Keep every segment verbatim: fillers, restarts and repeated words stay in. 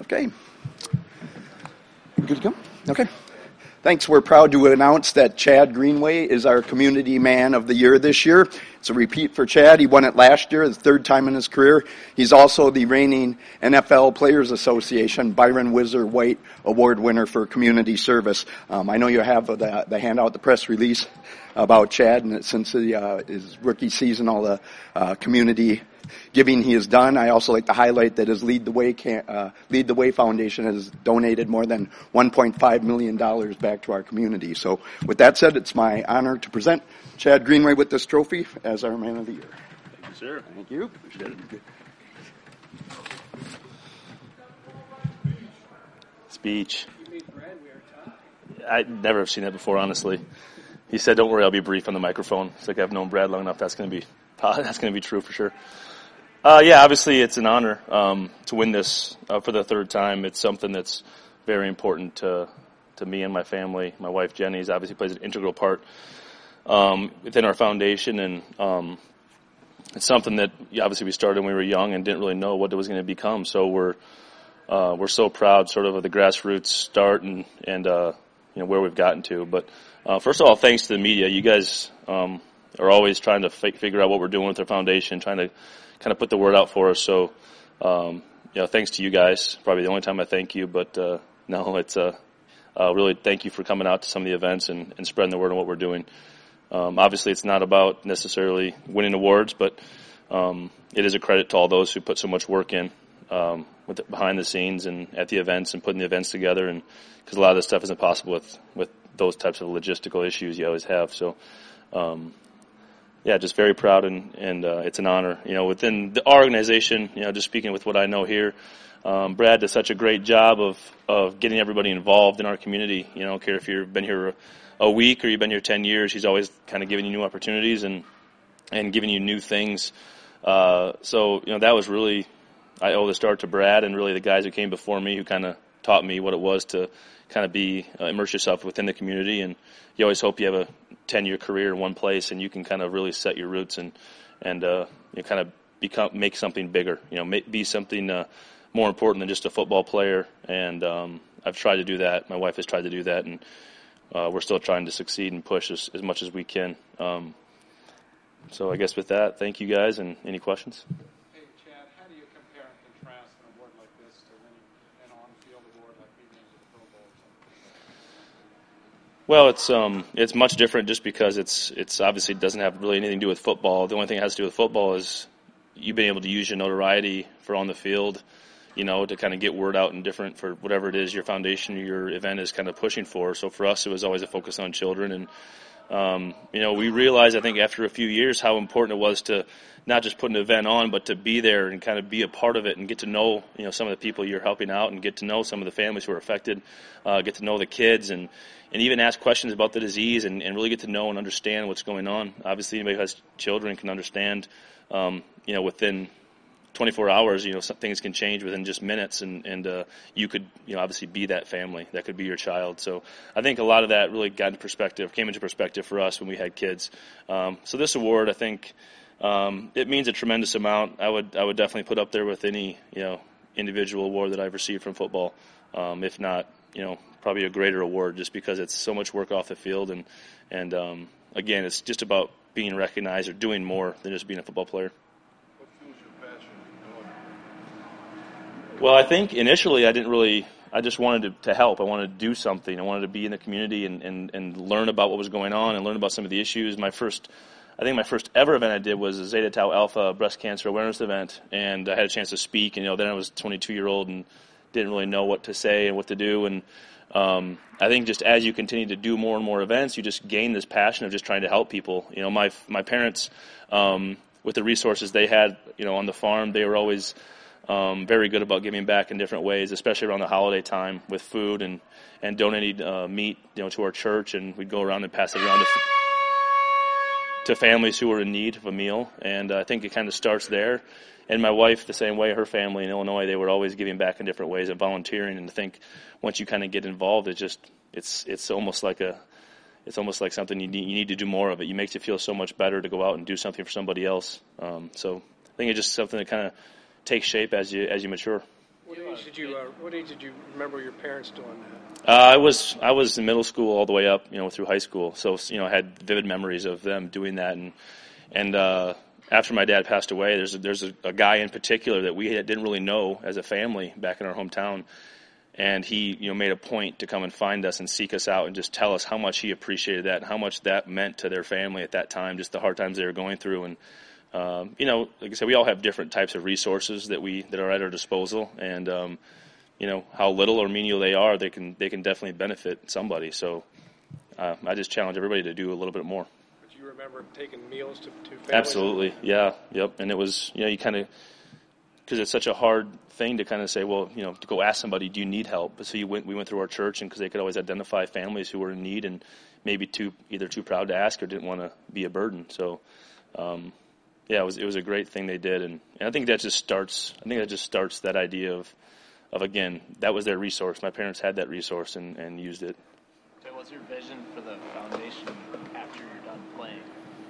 Okay. Good to go? Okay. Thanks. We're proud to announce that Chad Greenway is our Community Man of the Year this year. It's a repeat for Chad. He won it last year, the third time in his career. He's also the reigning N F L Players Association Byron Whizzer White Award winner for community service. Um, I know you have the, the handout, the press release about Chad, and since the, uh, his rookie season, all the uh, community giving he has done. I also like to highlight that his Lead the Way can, uh, Lead the Way Foundation has donated more than one point five million dollars back to our community. So with that said, it's my honor to present Chad Greenway with this trophy as our Man of the Year. Thank you, sir. Thank you. Appreciate it. Speech. I never have seen that before, honestly. He said, "Don't worry, I'll be brief on the microphone." It's like I've known Brad long enough. That's going to be that's going to be true for sure. Uh, yeah, obviously it's an honor um, to win this uh, for the third time. It's something that's very important to to me and my family. My wife Jenny obviously plays an integral part um, within our foundation, and um, it's something that obviously we started when we were young and didn't really know what it was going to become. So we're uh, we're so proud, sort of, of the grassroots start and and uh, you know where we've gotten to. But uh, first of all, thanks to the media. You guys um, are always trying to f- figure out what we're doing with our foundation, trying to kind of put the word out for us. So, um, you know, thanks to you guys. Probably the only time I thank you, but uh, no, it's uh, uh, really thank you for coming out to some of the events and, and spreading the word on what we're doing. Um, obviously, it's not about necessarily winning awards, but um, it is a credit to all those who put so much work in um, with the, behind the scenes and at the events and putting the events together. And because a lot of this stuff isn't possible with with those types of logistical issues you always have. So. Um, Yeah, just very proud, and, and uh, it's an honor. You know, within the organization, you know, just speaking with what I know here, um, Brad does such a great job of, of getting everybody involved in our community. You know, I don't care if you've been here a week or you've been here ten years, he's always kind of giving you new opportunities and, and giving you new things. Uh, so, you know, that was really, I owe the start to Brad and really the guys who came before me who kind of taught me what it was to kind of be, uh, immerse yourself within the community. And you always hope you have a ten-year career in one place and you can kind of really set your roots and, and uh, you know, kind of become, make something bigger, you know, make, be something uh, more important than just a football player. And um, I've tried to do that. My wife has tried to do that, and uh, we're still trying to succeed and push as, as much as we can. Um, so I guess with that, thank you guys, and any questions? Hey, Chad, how do you compare and contrast an award like this to winning an on-field award like being named to the Pro Bowl or something? Well, it's um, it's much different just because it's it's obviously doesn't have really anything to do with football. The only thing it has to do with football is you being able to use your notoriety for on the field, you know, to kind of get word out and different for whatever it is your foundation, your event is kind of pushing for. So for us, it was always a focus on children. And, um, you know, we realized, I think, after a few years how important it was to not just put an event on, but to be there and kind of be a part of it and get to know, you know, some of the people you're helping out and get to know some of the families who are affected, uh, get to know the kids and, and even ask questions about the disease and, and really get to know and understand what's going on. Obviously, anybody who has children can understand, um, you know, within twenty-four hours, you know, some things can change within just minutes, and, and uh, you could, you know, obviously be that family. That could be your child. So I think a lot of that really got into perspective, came into perspective for us when we had kids. Um, so this award, I think, um, it means a tremendous amount. I would I would definitely put up there with any, you know, individual award that I've received from football, um, if not, you know, probably a greater award, just because it's so much work off the field. And, and um, again, it's just about being recognized or doing more than just being a football player. Well, I think initially I didn't really, I just wanted to, to help. I wanted to do something. I wanted to be in the community and, and, and learn about what was going on and learn about some of the issues. My first, I think my first ever event I did was a Zeta Tau Alpha breast cancer awareness event, and I had a chance to speak. And, you know, then I was a twenty-two-year-old and didn't really know what to say and what to do. And um, I think just as you continue to do more and more events, you just gain this passion of just trying to help people. You know, my my parents, um, with the resources they had, you know, on the farm, they were always Um, very good about giving back in different ways, especially around the holiday time with food and, and donating uh, meat, you know, to our church, and we'd go around and pass it around to, to families who were in need of a meal. And uh, I think it kind of starts there. And my wife, the same way, her family in Illinois, they were always giving back in different ways and volunteering. And I think once you kind of get involved, it's just it's it's almost like a it's almost like something you need, you need to do more of it. It makes you feel so much better to go out and do something for somebody else. Um, so I think it's just something that kind of takes shape as you as you mature. What age did you? Uh, what age did you remember your parents doing that? Uh, I was I was in middle school all the way up, you know, through high school. So you know, I had vivid memories of them doing that. And and uh, after my dad passed away, there's a, there's a, a guy in particular that we didn't really know as a family back in our hometown, and he you know made a point to come and find us and seek us out and just tell us how much he appreciated that and how much that meant to their family at that time, just the hard times they were going through. And um, you know, like I said, we all have different types of resources that we that are at our disposal, and um, you know, how little or menial they are, they can they can definitely benefit somebody. So uh, I just challenge everybody to do a little bit more. But you remember taking meals to, to families? Absolutely, yeah, yep. And it was, you know, you kind of, because it's such a hard thing to kind of say, well, you know, to go ask somebody, do you need help? So you went, we went through our church, and because they could always identify families who were in need and maybe too either too proud to ask or didn't want to be a burden. So. Um, yeah, it was it was a great thing they did, and, and I think that just starts. I think that just starts that idea of. Of again, that was their resource. My parents had that resource and, and used it. So what's your vision for the foundation after you're done playing?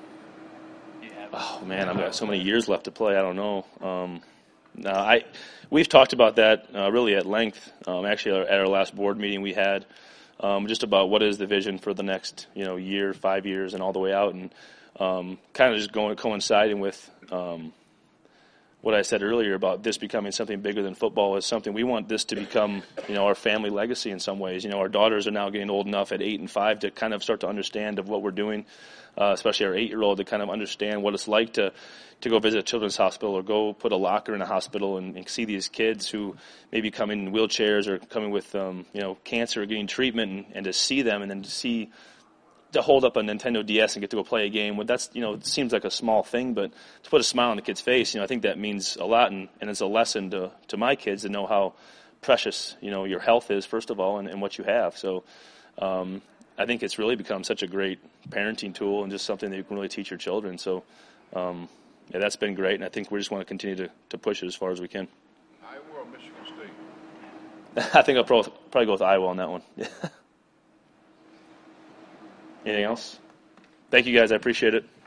Do you have oh man, I've got so many years left to play. I don't know. Um, no, I we've talked about that uh, really at length. Um, actually, at our last board meeting we had, um, just about what is the vision for the next you know year, five years, and all the way out, and um, kind of just going coinciding with. Um, What I said earlier about this becoming something bigger than football is something we want this to become, you know, our family legacy in some ways. You know, our daughters are now getting old enough at eight and five to kind of start to understand of what we're doing, uh, especially our eight-year-old to kind of understand what it's like to, to go visit a children's hospital or go put a locker in a hospital and, and see these kids who maybe come in wheelchairs or coming with, um, you know, cancer or getting treatment, and, and to see them and then to see to hold up a Nintendo D S and get to go play a game. Well, that's, you know, it seems like a small thing, but to put a smile on the kid's face, you know, I think that means a lot, and, and it's a lesson to, to my kids to know how precious, you know, your health is, first of all, and, and what you have. So um, I think it's really become such a great parenting tool and just something that you can really teach your children. So, um, yeah, that's been great, and I think we just want to continue to, to push it as far as we can. Iowa or Michigan State? I think I'll probably, probably go with Iowa on that one. Anything else? Thank you, guys. I appreciate it.